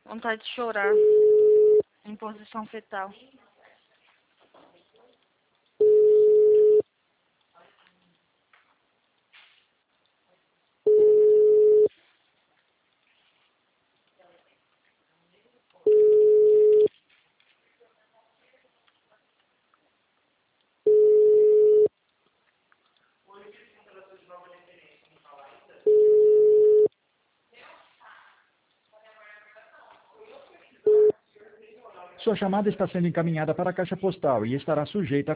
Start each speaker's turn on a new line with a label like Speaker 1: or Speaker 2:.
Speaker 1: Vontade de chorar. Em posição fetal.
Speaker 2: Sua chamada está sendo encaminhada para a caixa postal e estará sujeita a